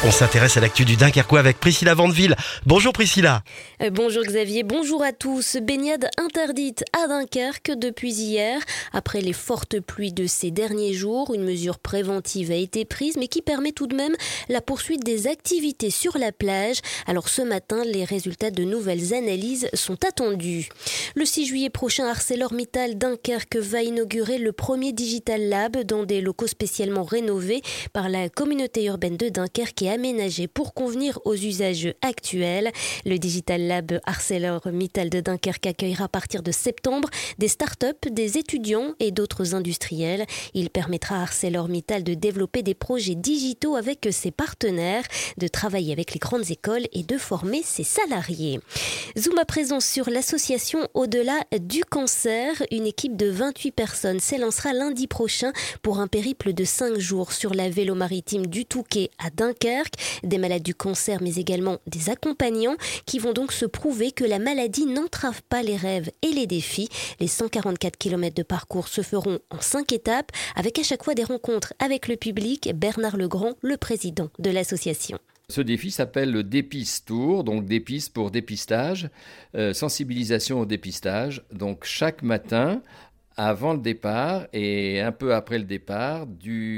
On s'intéresse à l'actu du Dunkerquois avec Priscilla Vandeville. Bonjour Priscilla. Bonjour Xavier, bonjour à tous. Baignade interdite à Dunkerque depuis hier. Après les fortes pluies de ces derniers jours, une mesure préventive a été prise mais qui permet tout de même la poursuite des activités sur la plage. Alors ce matin, les résultats de nouvelles analyses sont attendus. Le 6 juillet prochain, ArcelorMittal Dunkerque va inaugurer le premier Digital Lab dans des locaux spécialement rénovés par la communauté urbaine de Dunkerque et aménagés pour convenir aux usages actuels. Le Digital Lab ArcelorMittal de Dunkerque accueillera à partir de septembre des start-up, des étudiants et d'autres industriels. Il permettra à ArcelorMittal de développer des projets digitaux avec ses partenaires, de travailler avec les grandes écoles et de former ses salariés. Zoom à présent sur l'association Au-delà du cancer. Une équipe de 28 personnes s'élancera lundi prochain pour un périple de 5 jours sur la vélo maritime du Touquet à Dunkerque. Des malades du cancer mais également des accompagnants qui vont donc se prouver que la maladie n'entrave pas les rêves et les défis. Les 144 km de parcours se feront en 5 étapes avec à chaque fois des rencontres avec le public. Bernard Legrand, le président de l'association. Ce défi s'appelle le Dépiste Tour, donc dépistes pour dépistage, sensibilisation au dépistage. Donc chaque matin, avant le départ et un peu après le départ,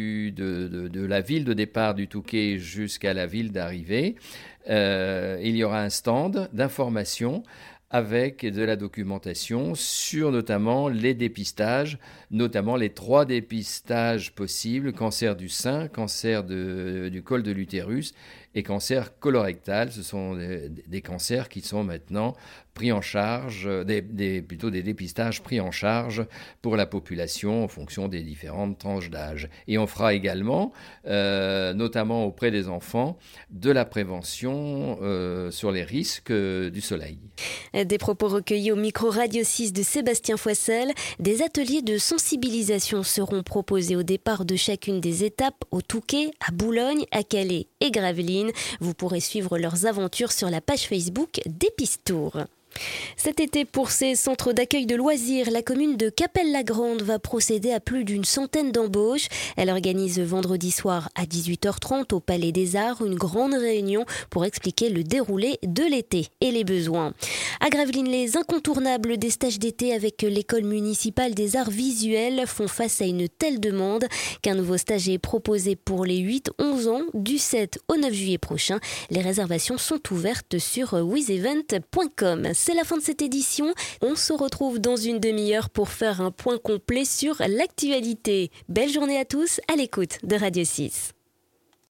de la ville de départ du Touquet jusqu'à la ville d'arrivée, il y aura un stand d'information avec de la documentation sur notamment les dépistages, notamment les 3 dépistages possibles, cancer du sein, cancer du col de l'utérus et cancer colorectal. Ce sont des cancers qui sont maintenant pris en charge, plutôt des dépistages pris en charge pour la population en fonction des différentes tranches d'âge. Et on fera également, notamment auprès des enfants, de la prévention sur les risques du soleil. Des propos recueillis au micro Radio 6 de Sébastien Foissel. Des ateliers de sensibilisation seront proposés au départ de chacune des étapes au Touquet, à Boulogne, à Calais et Gravelines. Vous pourrez suivre leurs aventures sur la page Facebook Dépiste Tour. Cet été, pour ces centres d'accueil de loisirs, la commune de Capelle-la-Grande va procéder à plus d'une centaine d'embauches. Elle organise vendredi soir à 18h30 au Palais des Arts une grande réunion pour expliquer le déroulé de l'été et les besoins. À Gravelines, les incontournables des stages d'été avec l'école municipale des arts visuels font face à une telle demande qu'un nouveau stage est proposé pour les 8-11 ans du 7 au 9 juillet prochain. Les réservations sont ouvertes sur wizevent.com. C'est la fin de cette édition. On se retrouve dans une demi-heure pour faire un point complet sur l'actualité. Belle journée à tous à l'écoute de Radio 6.